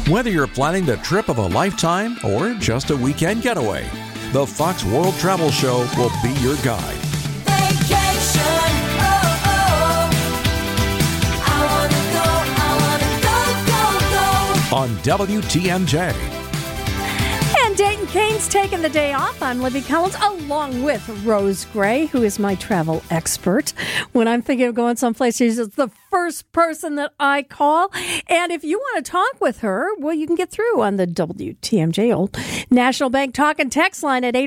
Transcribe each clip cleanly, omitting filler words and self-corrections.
Whether you're planning the trip of a lifetime or just a weekend getaway, the Fox World Travel Show will be your guide. Vacation, I wanna go, On WTMJ. And Dayton Kane's taking the day off. I'm Libby Collins, along with Rose Gray, who is my travel expert. When I'm thinking of going someplace, she's the first person that I call. And if you want to talk with her, well, you can get through on the WTMJ Old National Bank talk and text line at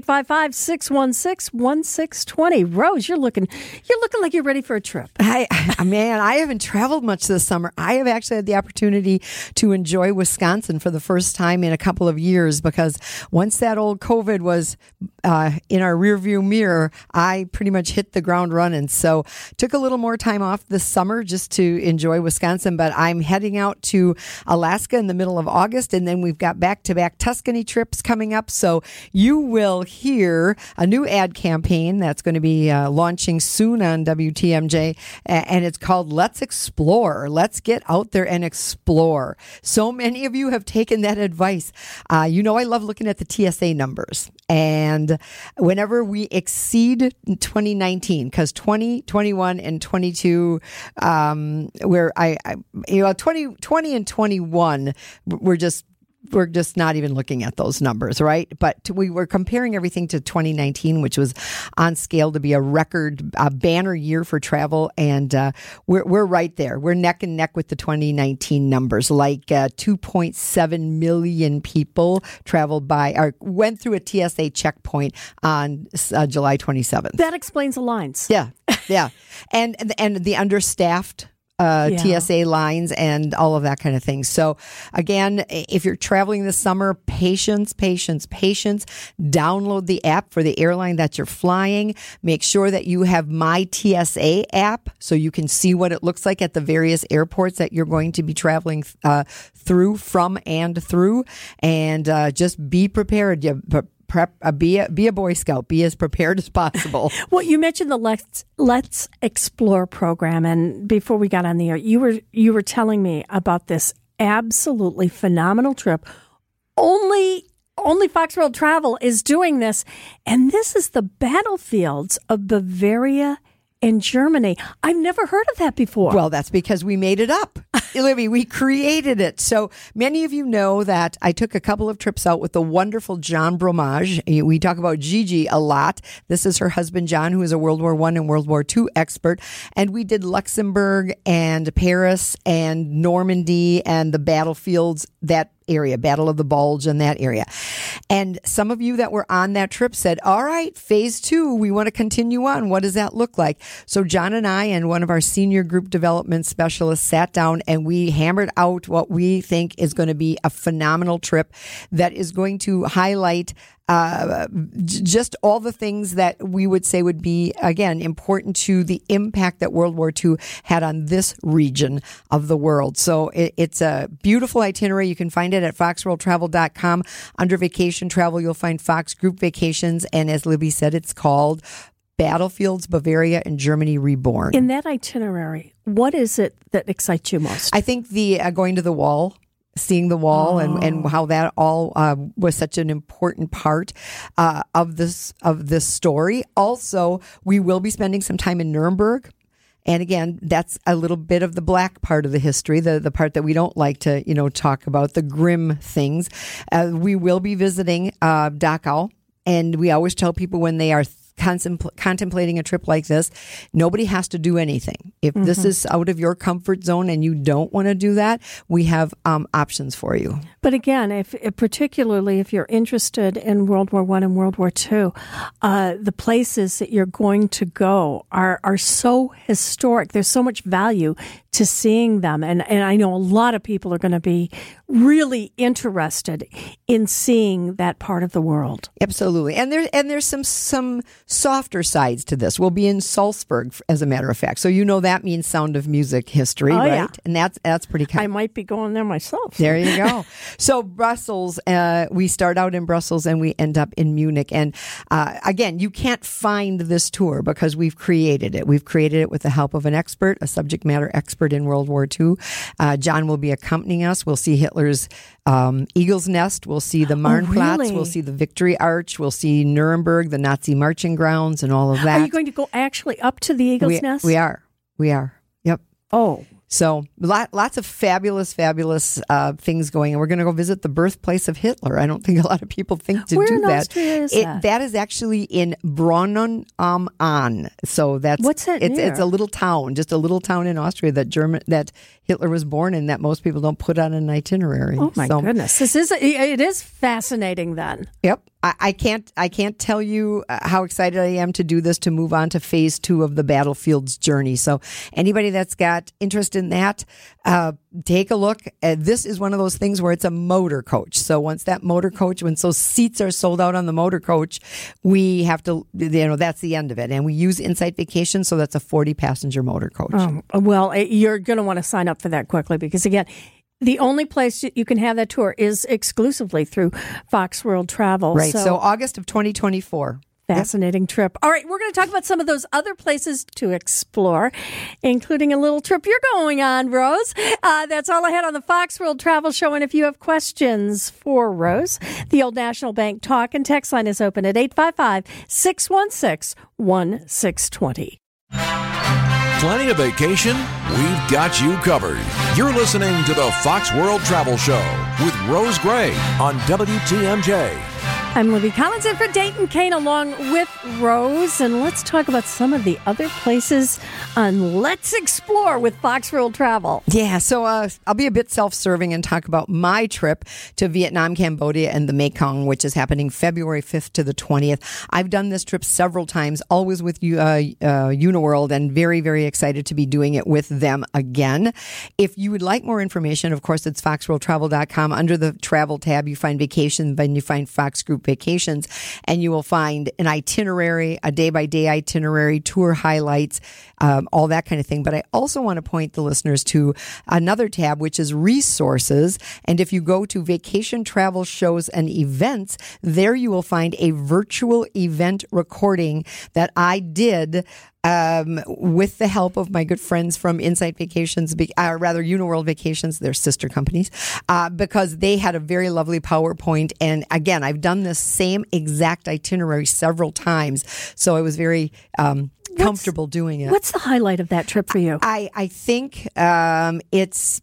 855-616-1620. Rose, you're looking like you're ready for a trip. I haven't traveled much this summer. I have actually had the opportunity to enjoy Wisconsin for the first time in a couple of years, because once that old COVID was in our rearview mirror, I pretty much hit the ground running. So took a little more time off this summer just to enjoy Wisconsin, but I'm heading out to Alaska in the middle of August, and then we've got back-to-back Tuscany trips coming up. So you will hear a new ad campaign that's going to be launching soon on WTMJ, and it's called Let's Explore. Let's get out there and explore. So many of you have taken that advice. I love looking at the TSA numbers. And whenever we exceed 2019, because 20, 21, and 22, where 20 and 21, we're just not even looking at those numbers, right? But we were comparing everything to 2019, which was on scale to be a record banner year for travel. And we're right there. We're neck and neck with the 2019 numbers. Like 2.7 million people went through a TSA checkpoint on July 27th. That explains the lines. Yeah. And the understaffed TSA lines and all of that kind of thing. So again, if you're traveling this summer, patience. Download the app for the airline that you're flying. Make sure that you have My TSA app so you can see what it looks like at the various airports that you're going to be traveling from and through. And just be prepared. Be a Boy Scout. Be as prepared as possible. Well, you mentioned the Let's Explore program, and before we got on the air, you were telling me about this absolutely phenomenal trip. Only Fox World Travel is doing this, and this is the battlefields of Bavaria and Germany. I've never heard of that before. Well, that's because we made it up. Libby, we created it. So many of you know that I took a couple of trips out with the wonderful John Bromage. We talk about Gigi a lot. This is her husband, John, who is a World War I and World War II expert. And we did Luxembourg and Paris and Normandy and the battlefields, that area, Battle of the Bulge and that area. And some of you that were on that trip said, all right, phase 2, we want to continue on. What does that look like? So John and I and one of our senior group development specialists sat down and we hammered out what we think is going to be a phenomenal trip that is going to highlight just all the things that we would say would be, again, important to the impact that World War II had on this region of the world. So it's a beautiful itinerary. You can find it at foxworldtravel.com. Under vacation travel, you'll find Fox Group Vacations. And as Libby said, it's called Battlefields, Bavaria, and Germany Reborn. In that itinerary, what is it that excites you most? I think the going to the wall. Seeing the wall and how that all was such an important part of this story. Also, we will be spending some time in Nuremberg. And again, that's a little bit of the black part of the history, the part that we don't like to, talk about, the grim things. We will be visiting Dachau. And we always tell people when they are contemplating a trip like this, nobody has to do anything. If this is out of your comfort zone and you don't want to do that, we have options for you. But again, particularly if you're interested in World War I and World War II, the places that you're going to go are so historic. There's so much value to seeing them. And I know a lot of people are going to be really interested in seeing that part of the world. Absolutely. And there's some softer sides to this. We'll be in Salzburg, as a matter of fact. So that means Sound of Music history, right? Yeah. And that's pretty kind. I might be going there myself. There you go. So Brussels, we start out in Brussels and we end up in Munich. And again, you can't find this tour because we've created it. We've created it with the help of an expert, a subject matter expert in World War II. John will be accompanying us. We'll see Hitler's Eagle's Nest. We'll see the Marnplatz. really? We'll see the Victory Arch. We'll see Nuremberg, the Nazi marching grounds, and all of that. Are you going to go actually up to the Eagle's Nest? We are. Yep. Oh. So lots of fabulous things going. And we're going to go visit the birthplace of Hitler. I don't think a lot of people think to Where do in that. Austria is that? That is actually in Brunnen am Ahn. So that's What's that it's near? a little town, just a little town in Austria that Hitler was born in, that most people don't put on an itinerary. Oh my So, goodness! It is fascinating. Then. Yep. I can't tell you how excited I am to do this, to move on to phase 2 of the Battlefield's journey. So anybody that's got interest in that, take a look. This is one of those things where it's a motor coach. So once those seats are sold out on the motor coach, we have to, that's the end of it. And we use Insight Vacation, so that's a 40-passenger motor coach. Well, you're going to want to sign up for that quickly because, again, the only place you can have that tour is exclusively through Fox World Travel. Right. So August of 2024. Fascinating trip. All right, we're going to talk about some of those other places to explore, including a little trip you're going on, Rose. That's all I had on the Fox World Travel Show. And if you have questions for Rose, the Old National Bank talk and text line is open at 855-616-1620. Planning a vacation? We've got you covered. You're listening to the Fox World Travel Show with Rose Gray on WTMJ. I'm Libby Collins in for Dayton Kane along with Rose, and let's talk about some of the other places on Let's Explore with Fox World Travel. Yeah, so I'll be a bit self-serving and talk about my trip to Vietnam, Cambodia, and the Mekong, which is happening February 5th to the 20th. I've done this trip several times, always with Uniworld, and very, very excited to be doing it with them again. If you would like more information, of course, it's foxworldtravel.com. Under the travel tab, you find vacations, then you find Fox Group Vacations, and you will find an itinerary, a day-by-day itinerary, tour highlights, all that kind of thing. But I also want to point the listeners to another tab, which is resources. And if you go to vacation, travel, shows, and events, there you will find a virtual event recording that I did with the help of my good friends from Insight Vacations, Uniworld Vacations, their sister companies, because they had a very lovely PowerPoint. And again, I've done this same exact itinerary several times, so I was very comfortable doing it. What's the highlight of that trip for you? I think it's...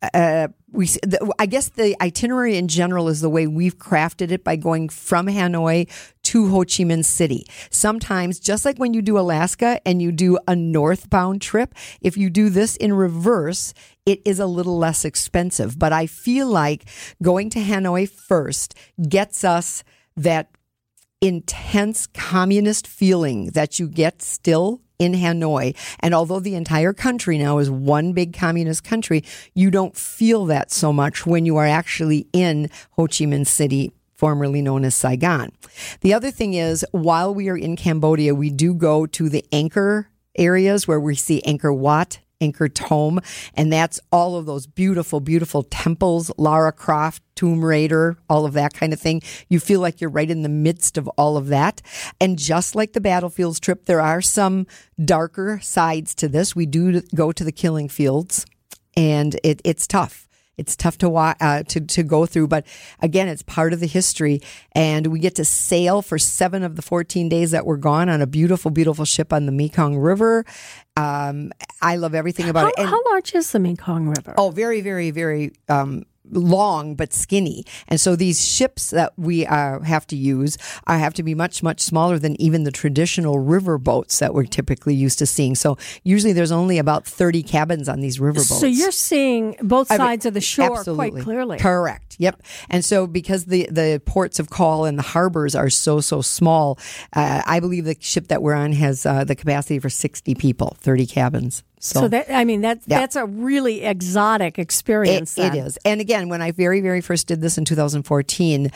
I guess the itinerary in general is the way we've crafted it, by going from Hanoi to Ho Chi Minh City. Sometimes, just like when you do Alaska and you do a northbound trip, if you do this in reverse, it is a little less expensive. But I feel like going to Hanoi first gets us that intense communist feeling that you get still in Hanoi. And although the entire country now is one big communist country, you don't feel that so much when you are actually in Ho Chi Minh City, formerly known as Saigon. The other thing is, while we are in Cambodia, we do go to the Angkor areas where we see Angkor Wat, Angkor Thom, and that's all of those beautiful, beautiful temples, Lara Croft, Tomb Raider, all of that kind of thing. You feel like you're right in the midst of all of that. And just like the Battlefields trip, there are some darker sides to this. We do go to the killing fields, and it's tough. It's tough to go through, but again, it's part of the history. And we get to sail for 7 of the 14 days that we're gone on a beautiful, beautiful ship on the Mekong River. I love everything about it. And, how large is the Mekong River? Oh, very, very, very long but skinny. And so these ships that we have to use have to be much, much smaller than even the traditional river boats that we're typically used to seeing. So usually there's only about 30 cabins on these river boats. So you're seeing both sides of the shore absolutely. quite clearly. Correct. Yep. And so because the ports of call and the harbors are so small, I believe the ship that we're on has the capacity for 60 people, 30 cabins. So that's a really exotic experience. It is. And again, when I very, very first did this in 2014,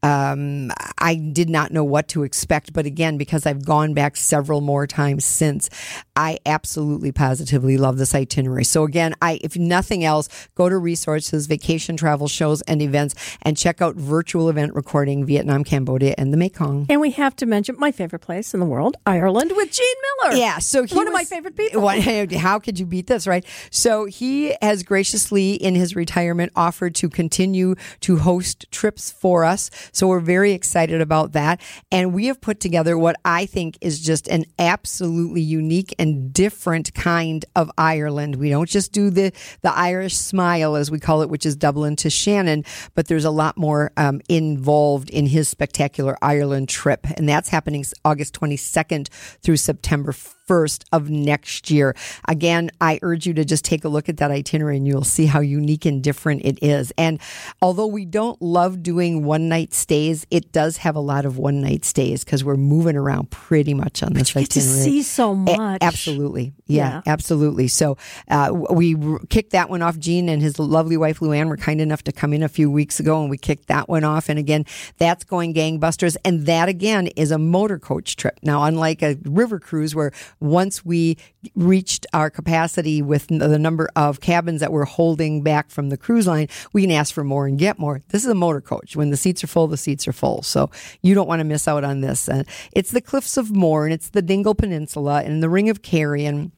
I did not know what to expect. But again, because I've gone back several more times since, I absolutely positively love this itinerary. So again, if nothing else, go to Resources, Vacation Travel Shows and Events, and check out virtual event recording Vietnam, Cambodia, and the Mekong. And we have to mention my favorite place in the world, Ireland, with Gene Miller. Yeah, so one of my favorite people. How could you beat this, right? So he has graciously, in his retirement, offered to continue to host trips for us. So we're very excited about that. And we have put together what I think is just an absolutely unique and different kind of Ireland. We don't just do the Irish smile, as we call it, which is Dublin to Shannon, but there's a lot more involved in his spectacular Ireland trip. And that's happening August 22nd through September 1st of next year. Again, I urge you to just take a look at that itinerary and you'll see how unique and different it is. And although we don't love doing one-night stays, it does have a lot of one-night stays because we're moving around pretty much on this itinerary. You get to see so much. Absolutely. Yeah, absolutely. So we kicked that one off. Gene and his lovely wife, Luann, were kind enough to come in a few weeks ago and we kicked that one off. And again, that's going gangbusters. And that, again, is a motor coach trip. Now, unlike a river cruise where once we reached our capacity with the number of cabins that we're holding back from the cruise line, we can ask for more and get more. This is a motor coach. When the seats are full, the seats are full. So you don't want to miss out on this. It's the Cliffs of Moher, and it's the Dingle Peninsula, and the Ring of Kerry, and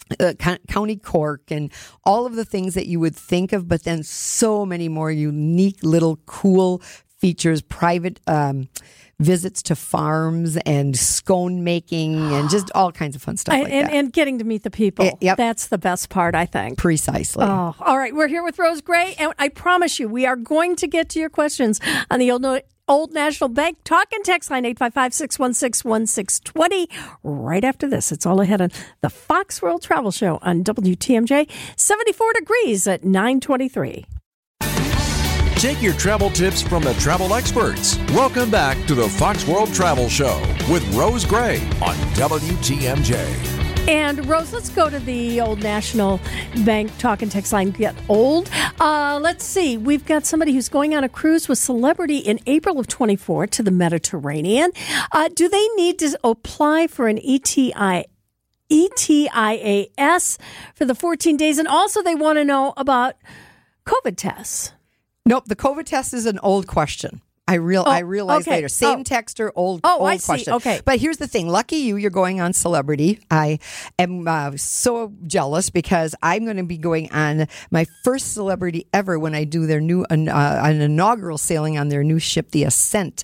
County Cork, and all of the things that you would think of, but then so many more unique little cool features, private visits to farms and scone making and just all kinds of fun stuff like that. And getting to meet the people. Yep. That's the best part, I think. Precisely. Oh, all right. We're here with Rose Gray, and I promise you, we are going to get to your questions on the Old National Bank talk and text line 855-616-1620. Right after this, it's all ahead on the Fox World Travel Show on WTMJ. 74 degrees at 9:23. Take your travel tips from the travel experts. Welcome back to the Fox World Travel Show with Rose Gray on WTMJ. And Rose, let's go to the Old National Bank talk and text line. Get old. Let's see. We've got somebody who's going on a cruise with Celebrity in April of 24 to the Mediterranean. Do they need to apply for an ETIAS for the 14 days? And also they want to know about COVID tests. Nope, the COVID test is an old question. I realized later. Same texter, old question. Okay. But here's the thing. Lucky you're going on Celebrity. I am so jealous because I'm going to be going on my first Celebrity ever when I do their new an inaugural sailing on their new ship, the Ascent.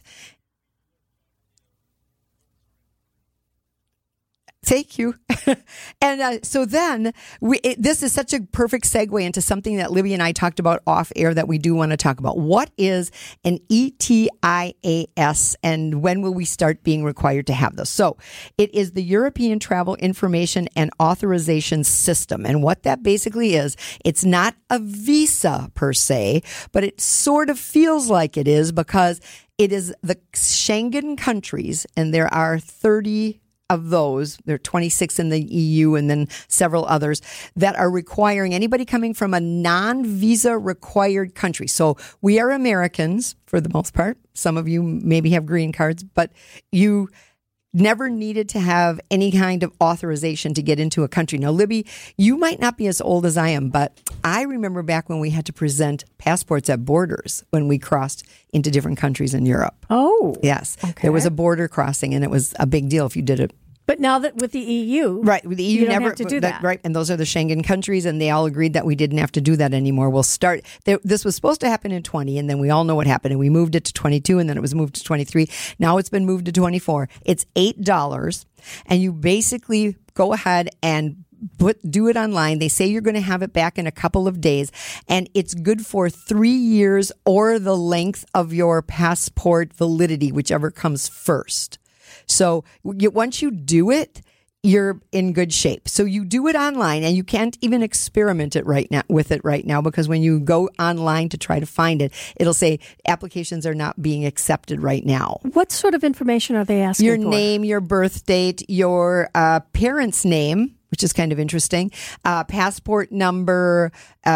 Thank you. And so then this is such a perfect segue into something that Libby and I talked about off air that we do want to talk about. What is an ETIAS and when will we start being required to have this? So it is the European Travel Information and Authorization System. And what that basically is, it's not a visa per se, but it sort of feels like it is because it is the Schengen countries, and there are 30 of those, there are 26 in the EU and then several others that are requiring anybody coming from a non-visa required country. So we are Americans for the most part. Some of you maybe have green cards, but you never needed to have any kind of authorization to get into a country. Now, Libby, you might not be as old as I am, but I remember back when we had to present passports at borders when we crossed into different countries in Europe. Oh. Yes. Okay. There was a border crossing, and it was a big deal if you did it. But now that with the EU, right? With the EU, you don't never have to do that, right? And those are the Schengen countries, and they all agreed that we didn't have to do that anymore. We'll start. This was supposed to happen in 20, and then we all know what happened, and we moved it to 22, and then it was moved to 23. Now it's been moved to 24. It's $8, and you basically go ahead and do it online. They say you're going to have it back in a couple of days, and it's good for 3 years or the length of your passport validity, whichever comes first. So once you do it, you're in good shape. So you do it online, and you can't even experiment right now because when you go online to try to find it, it'll say applications are not being accepted right now. What sort of information are they asking Your for? name, your birth date, your parents' name, which is kind of interesting. Passport number.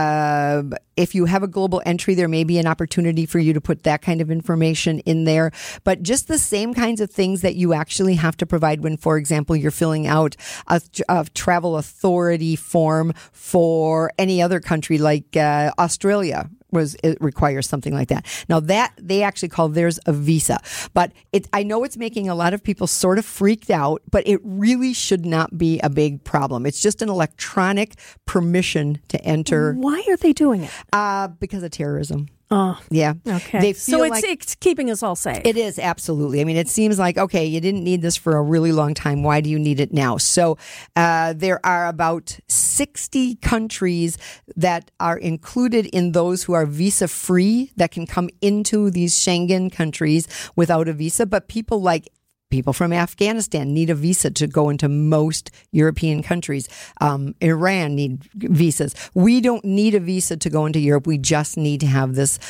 If you have a global entry, there may be an opportunity for you to put that kind of information in there. But just the same kinds of things that you actually have to provide when, for example, you're filling out a travel authority form for any other country like Australia. It requires something like that. Now that they actually call theirs a visa, but I know it's making a lot of people sort of freaked out, but it really should not be a big problem. It's just an electronic permission to enter. Why are they doing it? Because of terrorism. Oh, yeah. Okay. They feel so it's keeping us all safe. It is, absolutely. I mean, it seems like, okay, you didn't need this for a really long time. Why do you need it now? So there are about 60 countries that are included in those who are visa-free that can come into these Schengen countries without a visa. But people from Afghanistan need a visa to go into most European countries. Iran need visas. We don't need a visa to go into Europe. We just need to have this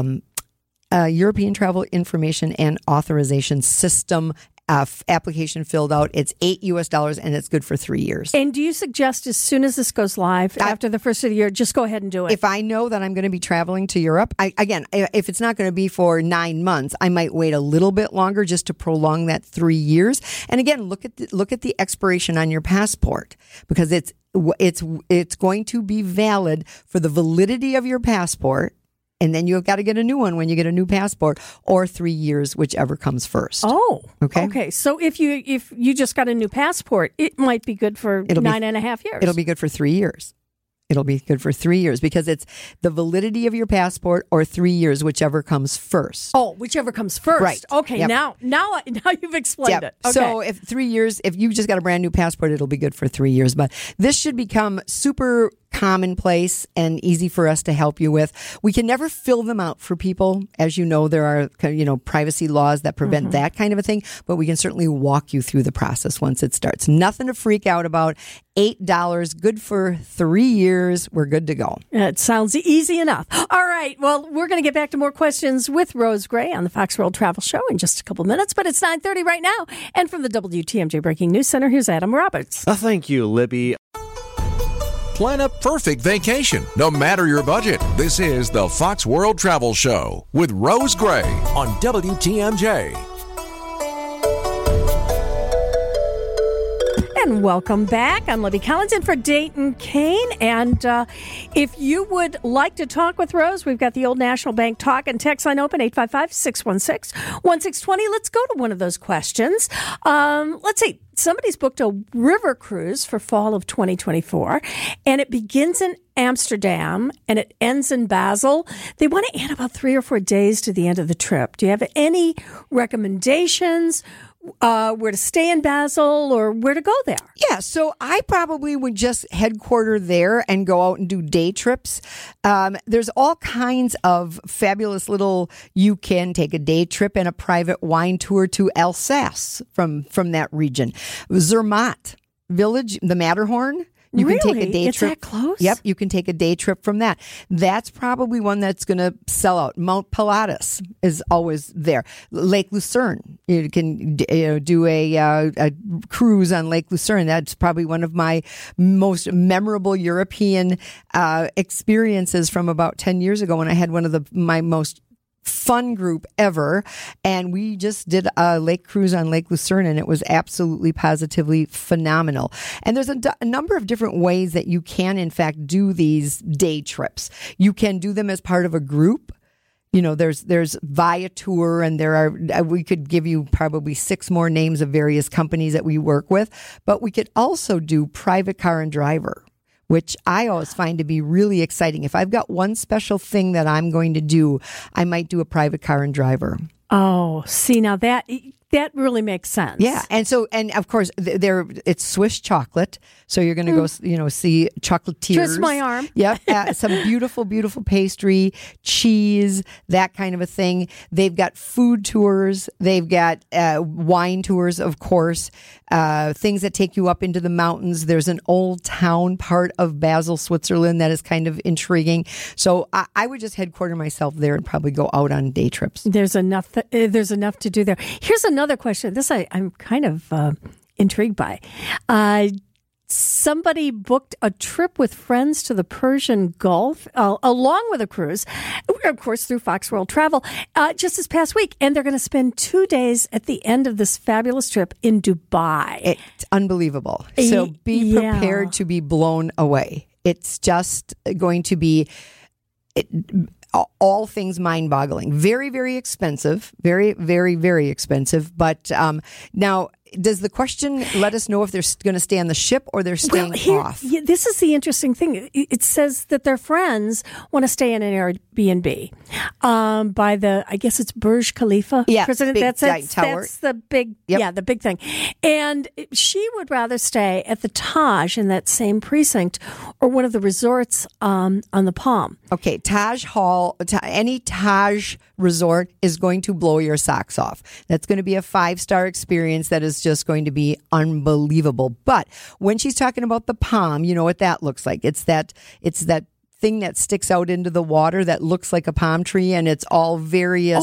European Travel Information and Authorization System application filled out. It's $8 and it's good for 3 years. And do you suggest as soon as this goes live, after the first of the year, just go ahead and do it? If I know that I'm going to be traveling to Europe, if it's not going to be for 9 months, I might wait a little bit longer just to prolong that 3 years. And again, look at the expiration on your passport, because it's going to be valid for the validity of your passport. And then you've got to get a new one when you get a new passport, or 3 years, whichever comes first. Oh, okay. Okay. So if you just got a new passport, it might be good for 9.5 years. It'll be good for 3 years. It'll be good for 3 years because it's the validity of your passport or 3 years, whichever comes first. Oh, whichever comes first. Right. Okay. Yep. Now you've explained it. Okay. So if 3 years, if you just got a brand new passport, it'll be good for 3 years. But this should become super commonplace and easy for us to help you with. We can never fill them out for people. As you know, there are, privacy laws that prevent that kind of a thing, but we can certainly walk you through the process once it starts. Nothing to freak out about. $8, good for 3 years. We're good to go. It sounds easy enough. All right. Well, we're going to get back to more questions with Rose Gray on the Fox World Travel Show in just a couple minutes, but it's 9:30 right now. And from the WTMJ Breaking News Center, here's Adam Roberts. Thank you, Libby. Plan a perfect vacation, no matter your budget. This is the Fox World Travel Show with Rose Gray on WTMJ. And welcome back. I'm Libby Collins in for Dayton Kane. And if you would like to talk with Rose, we've got the Old National Bank talk and text line open, 855-616-1620. Let's go to one of those questions. Let's see. Somebody's booked a river cruise for fall of 2024, and it begins in Amsterdam and it ends in Basel. They want to add about 3 or 4 days to the end of the trip. Do you have any recommendations? Where to stay in Basel or where to go there? Yeah, so I probably would just headquarter there and go out and do day trips. There's all kinds of fabulous you can take a day trip and a private wine tour to Alsace from that region. Zermatt Village, the Matterhorn. You can take a day it's trip. That close? Yep, you can take a day trip from that. That's probably one that's going to sell out. Mount Pilatus is always there. Lake Lucerne, you can do a cruise on Lake Lucerne. That's probably one of my most memorable European experiences from about 10 years ago when I had one of my most fun group ever, and we just did a lake cruise on Lake Lucerne, and it was absolutely positively phenomenal. And there's a number of different ways that you can in fact do these day trips. You can do them as part of a group. There's Viator, and we could give you probably 6 more names of various companies that we work with, but we could also do private car and driver, which I always find to be really exciting. If I've got one special thing that I'm going to do, I might do a private car and driver. Oh, see, now that really makes sense. Yeah, and of course it's Swiss chocolate, so you're going to go, see chocolatiers. Twist my arm. Yep, some beautiful, beautiful pastry, cheese, that kind of a thing. They've got food tours. They've got wine tours, of course. Things that take you up into the mountains. There's an old town part of Basel, Switzerland that is kind of intriguing. So I would just headquarter myself there and probably go out on day trips. There's enough to do there. Here's another question. This I'm kind of intrigued by. somebody booked a trip with friends to the Persian Gulf along with a cruise, of course, through Fox World Travel, just this past week. And they're going to spend 2 days at the end of this fabulous trip in Dubai. It's unbelievable. So be prepared to be blown away. It's just going to be all things mind-boggling. Very, very expensive. Very, very, very expensive. But now, does the question let us know if they're going to stay on the ship or they're staying off? Yeah, this is the interesting thing. It says that their friends want to stay in an Airbnb by the, I guess it's Burj Khalifa. Yeah, President. big That's tower. That's the big, Yep. the big thing. And she would rather stay at the Taj in that same precinct or one of the resorts on the Palm. Okay, Taj Hall, any Taj resort is going to blow your socks off. That's going to be a 5-star experience that is just going to be unbelievable. But when she's talking about the Palm, you know what that looks like. It's that thing that sticks out into the water that looks like a palm tree, and it's all various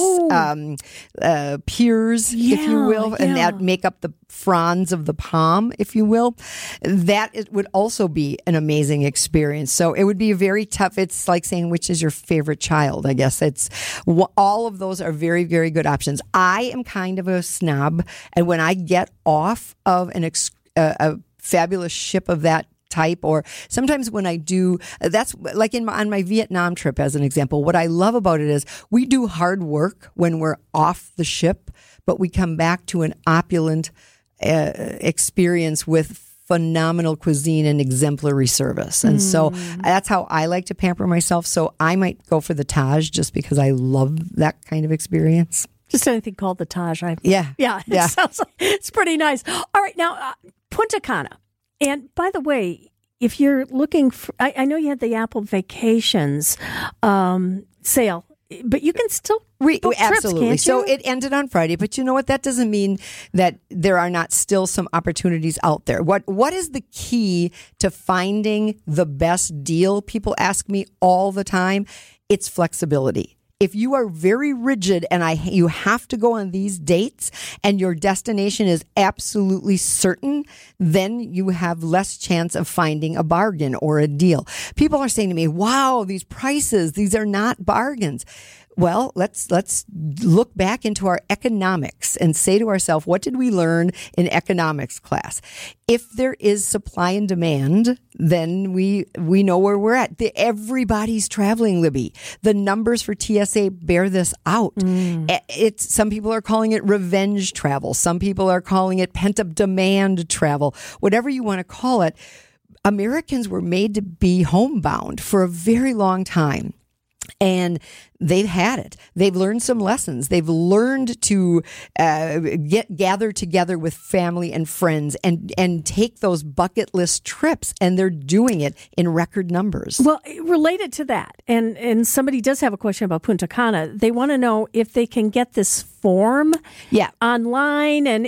piers, if you will, and that make up the fronds of the palm, if you will. That would also be an amazing experience. So it would be very tough. It's like saying, which is your favorite child? I guess it's all of those are very, very good options. I am kind of a snob, and when I get off of a fabulous ship of that type, or sometimes when I do, that's like on my Vietnam trip as an example. What I love about it is we do hard work when we're off the ship, but we come back to an opulent experience with phenomenal cuisine and exemplary service. And so that's how I like to pamper myself. So I might go for the Taj just because I love that kind of experience. Just anything called the Taj. Yeah. It sounds like it's pretty nice. All right, now Punta Cana. And by the way, if you're looking for, I know you had the Apple Vacations sale, but you can still book trips, absolutely. can't you? So it ended on Friday, but you know what? That doesn't mean that there are not still some opportunities out there. What is the key to finding the best deal? People ask me all the time. It's flexibility. If you are very rigid and you have to go on these dates and your destination is absolutely certain, then you have less chance of finding a bargain or a deal. People are saying to me, wow, these prices, these are not bargains. Well, let's look back into our economics and say to ourselves, what did we learn in economics class? If there is supply and demand, then we know where we're at. Everybody's traveling, Libby. The numbers for TSA bear this out. Some people are calling it revenge travel. Some people are calling it pent-up demand travel. Whatever you want to call it, Americans were made to be homebound for a very long time. And they've had it. They've learned some lessons. They've learned to gather together with family and friends and take those bucket list trips. And they're doing it in record numbers. Well, related to that, and somebody does have a question about Punta Cana. They want to know if they can get this form online and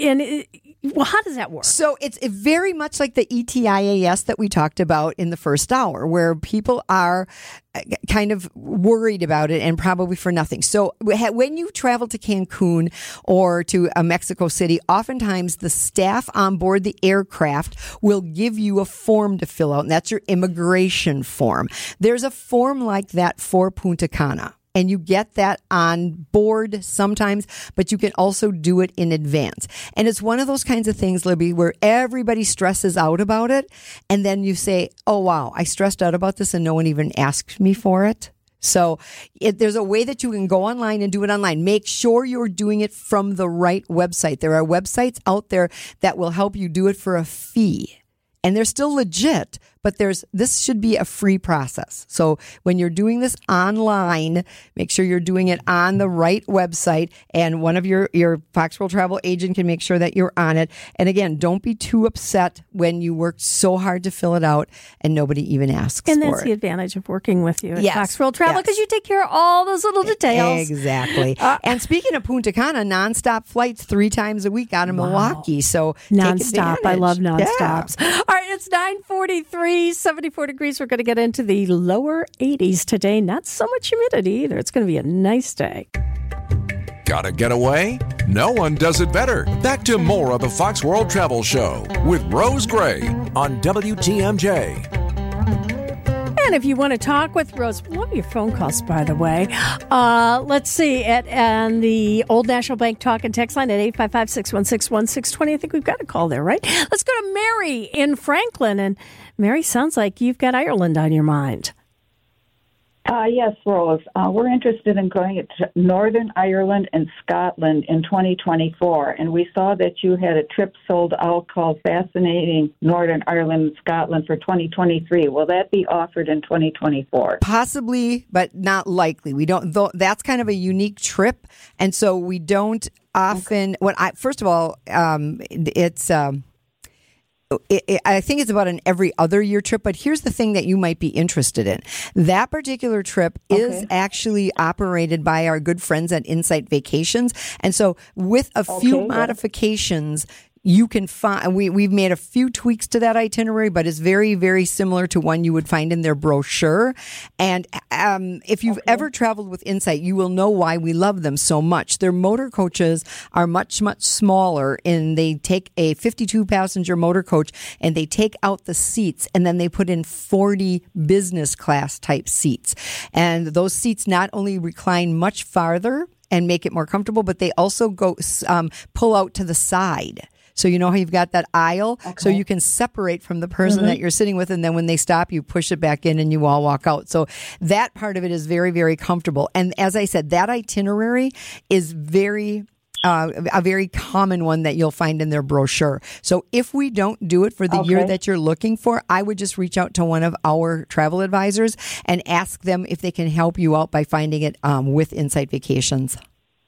well, how does that work? So it's very much like the ETIAS that we talked about in the first hour, where people are kind of worried about it and probably for nothing. So when you travel to Cancun or to Mexico City, oftentimes the staff on board the aircraft will give you a form to fill out, and that's your immigration form. There's a form like that for Punta Cana. And you get that on board sometimes, but you can also do it in advance. And it's one of those kinds of things, Libby, where everybody stresses out about it. And then you say, oh, wow, I stressed out about this and no one even asked me for it. So there's a way that you can go online and do it online. Make sure you're doing it from the right website. There are websites out there that will help you do it for a fee. And they're still legit, but this should be a free process. So when you're doing this online, make sure you're doing it on the right website, and one of your Fox World Travel agent can make sure that you're on it. And again, don't be too upset when you worked so hard to fill it out and nobody even asks for it. And that's the advantage of working with you at Yes. Fox World Travel, because Yes. you take care of all those little details. Exactly. And speaking of Punta Cana, nonstop flights 3 times a week out of Milwaukee. So take Nonstop. I advantage. love nonstops. Yeah. All right, it's 9:43, 74 degrees. We're going to get into the lower 80s today. Not so much humidity either. It's going to be a nice day. Gotta get away? No one does it better. Back to more of the Fox World Travel Show with Rose Gray on WTMJ. And if you want to talk with Rose, love your phone calls, by the way. Let's see, and the Old National Bank talk and text line at 855-616-1620. I think we've got a call there, right? Let's go to Mary in Franklin. And Mary, sounds like you've got Ireland on your mind. Yes, Rose. We're interested in going to Northern Ireland and Scotland in 2024, and we saw that you had a trip sold out called Fascinating Northern Ireland and Scotland for 2023. Will that be offered in 2024? Possibly, but not likely. We don't. That's kind of a unique trip, and so we don't often. First of all, it's. I think it's about an every other year trip, but here's the thing that you might be interested in. That particular trip is actually operated by our good friends at Insight Vacations. And so with a few modifications, you can find, we've made a few tweaks to that itinerary, but it's very, very similar to one you would find in their brochure. And if you've ever traveled with Insight, you will know why we love them so much. Their motor coaches are much, much smaller, and they take a 52-passenger motor coach and they take out the seats, and then they put in 40 business class type seats. And those seats not only recline much farther and make it more comfortable, but they also go pull out to the side. So you know how you've got that aisle? Okay. So you can separate from the person that you're sitting with, and then when they stop, you push it back in and you all walk out. So that part of it is very, very comfortable. And as I said, that itinerary is a very common one that you'll find in their brochure. So if we don't do it for the year that you're looking for, I would just reach out to one of our travel advisors and ask them if they can help you out by finding it with Insight Vacations.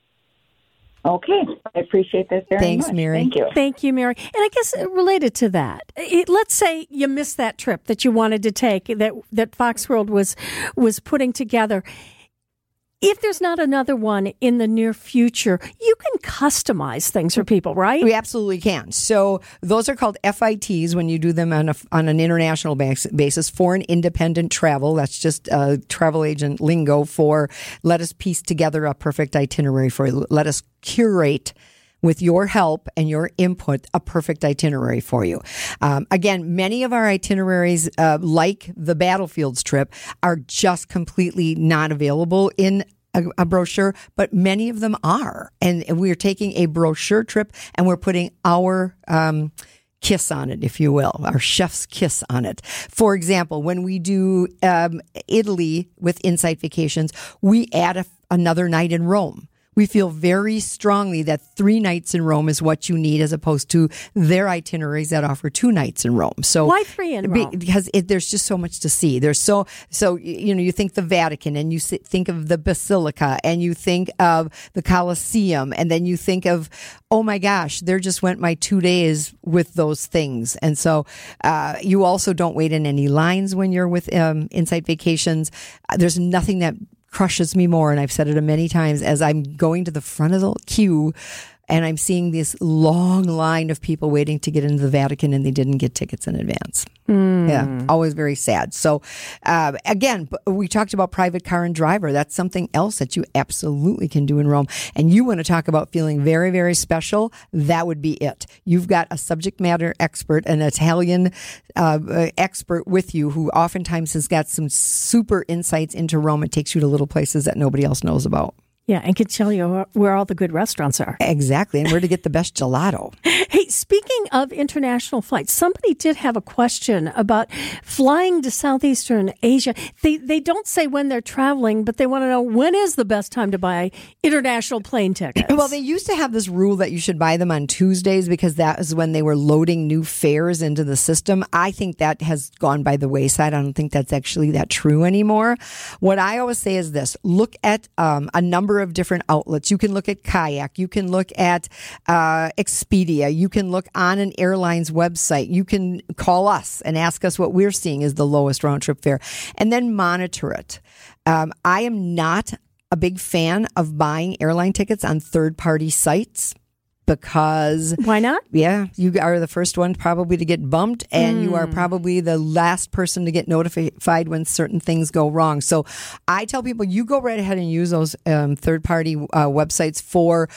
Okay. I appreciate that very much. Thanks, Mary. Thank you. Thank you, Mary. And I guess related to that, let's say you missed that trip that you wanted to take that Fox World was putting together. If there's not another one in the near future, you can customize things for people, right? We absolutely can. So those are called FITs when you do them on an international basis, foreign independent travel. That's just travel agent lingo for let us piece together a perfect itinerary for you. Let us curate with your help and your input, a perfect itinerary for you. Again, many of our itineraries, like the Battlefields trip, are just completely not available in a brochure, but many of them are. And we're taking a brochure trip and we're putting our kiss on it, if you will, our chef's kiss on it. For example, when we do Italy with Insight Vacations, we add another night in Rome. We feel very strongly that 3 nights in Rome is what you need, as opposed to their itineraries that offer 2 nights in Rome. So why 3 in Rome? Because there's just so much to see. There's so you think the Vatican, and you think of the Basilica, and you think of the Colosseum, and then you think of, oh my gosh, there just went my 2 days with those things. And so you also don't wait in any lines when you're with Insight Vacations. There's nothing that crushes me more, and I've said it many times, as I'm going to the front of the queue and I'm seeing this long line of people waiting to get into the Vatican and they didn't get tickets in advance. Yeah, always very sad. So again, we talked about private car and driver. That's something else that you absolutely can do in Rome. And you want to talk about feeling very, very special, that would be it. You've got a subject matter expert, an Italian expert with you, who oftentimes has got some super insights into Rome. It takes you to little places that nobody else knows about. Yeah, and can tell you where all the good restaurants are. Exactly, and where to get the best gelato. Hey, speaking of international flights, somebody did have a question about flying to Southeastern Asia. They don't say when they're traveling, but they want to know when is the best time to buy international plane tickets. Well, they used to have this rule that you should buy them on Tuesdays because that is when they were loading new fares into the system. I think that has gone by the wayside. I don't think that's actually that true anymore. What I always say is this: look at a number of different outlets. You can look at Kayak. You can look at Expedia. You can look on an airline's website. You can call us and ask us what we're seeing is the lowest round trip fare, and then monitor it. I am not a big fan of buying airline tickets on third-party sites, because Why not? Yeah, you are the first one probably to get bumped, and you are probably the last person to get notified when certain things go wrong. So I tell people, you go right ahead and use those third-party websites for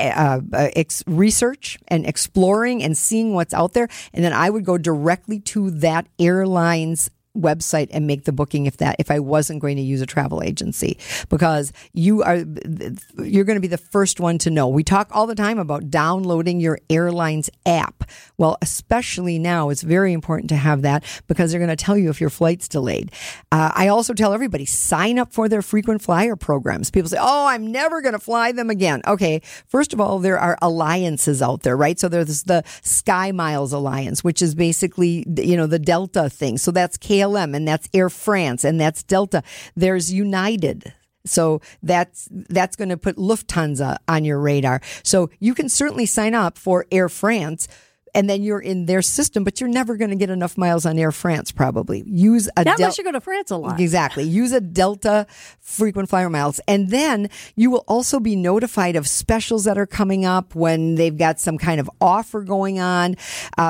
research and exploring and seeing what's out there. And then I would go directly to that airline's website and make the booking if I wasn't going to use a travel agency, because you're going to be the first one to know. We talk all the time about downloading your airline's app. Well, especially now, it's very important to have that because they're going to tell you if your flight's delayed. I also tell everybody, sign up for their frequent flyer programs. People say, oh, I'm never going to fly them again. Okay, first of all, there are alliances out there, right? So there's the Sky Miles Alliance, which is basically, the Delta thing. So that's KLM, and that's Air France, and that's Delta. There's United. So that's going to put Lufthansa on your radar. So you can certainly sign up for Air France, and then you're in their system, but you're never going to get enough miles on Air France, probably. Use a Unless you go to France a lot. Exactly. Use a Delta frequent flyer miles. And then you will also be notified of specials that are coming up when they've got some kind of offer going on.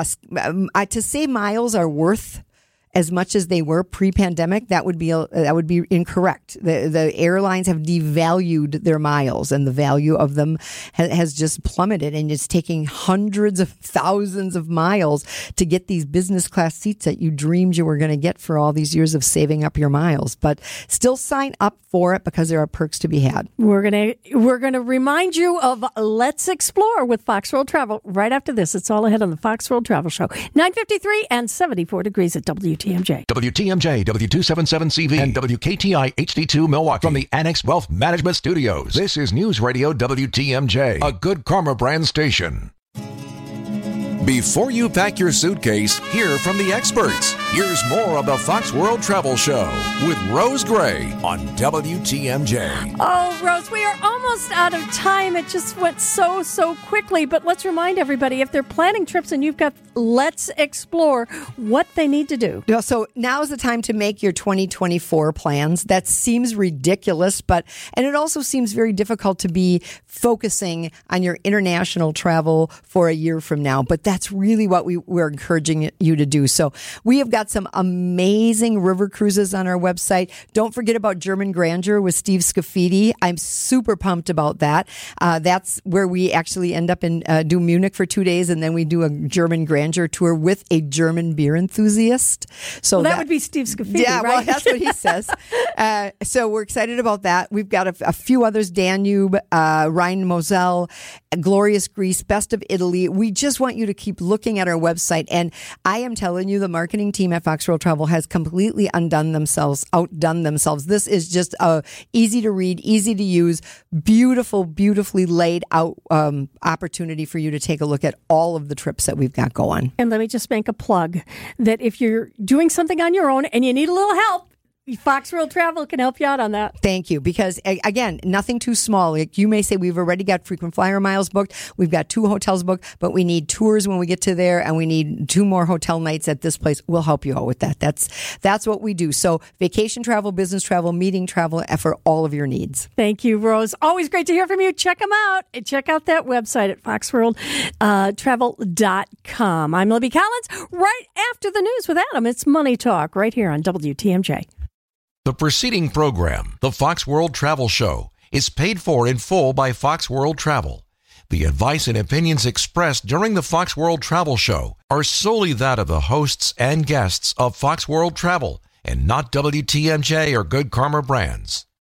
To say miles are worth as much as they were pre-pandemic, that would be incorrect. The airlines have devalued their miles, and the value of them has just plummeted. And it's taking hundreds of thousands of miles to get these business class seats that you dreamed you were going to get for all these years of saving up your miles. But still sign up for it because there are perks to be had. We're gonna remind you of Let's Explore with Fox World Travel right after this. It's all ahead on the Fox World Travel Show. 9:53 and 74 degrees at WTMJ. WTMJ, W277CV, and WKTI HD2 Milwaukee. From the Annex Wealth Management Studios, this is News Radio WTMJ, a Good Karma brand station. Before you pack your suitcase, hear from the experts. Here's more of the Fox World Travel Show with Rose Gray on WTMJ. Oh, Rose, we are almost out of time. It just went so quickly. But let's remind everybody, if they're planning trips and you've got Let's Explore, what they need to do. So now is the time to make your 2024 plans. That seems ridiculous, and it also seems very difficult to be focusing on your international travel for a year from now. But that's really what we're encouraging you to do. So we have got some amazing river cruises on our website. Don't forget about German Grandeur with Steve Scafidi. I'm super pumped about that. That's where we actually end up and do Munich for 2 days, and then we do a German Grandeur tour with a German beer enthusiast. So that would be Steve Scafidi, yeah, right? Well, that's what he says. So we're excited about that. We've got a few others: Danube, Rhine-Moselle, Glorious Greece, Best of Italy. We just want you to keep looking at our website. And I am telling you, the marketing team at Fox World Travel has completely outdone themselves. This is just a easy to read, easy to use, beautifully laid out opportunity for you to take a look at all of the trips that we've got going. And let me just make a plug that if you're doing something on your own and you need a little help, Fox World Travel can help you out on that. Thank you. Because, again, nothing too small. Like you may say, we've already got frequent flyer miles booked. We've got 2 hotels booked, but we need tours when we get to there, and we need 2 more hotel nights at this place. We'll help you out with that. That's what we do. So vacation travel, business travel, meeting travel for all of your needs. Thank you, Rose. Always great to hear from you. Check them out. Check out that website at foxworldtravel.com. I'm Libby Collins. Right after the news with Adam, it's Money Talk right here on WTMJ. The preceding program, the Fox World Travel Show, is paid for in full by Fox World Travel. The advice and opinions expressed during the Fox World Travel Show are solely that of the hosts and guests of Fox World Travel and not WTMJ or Good Karma Brands.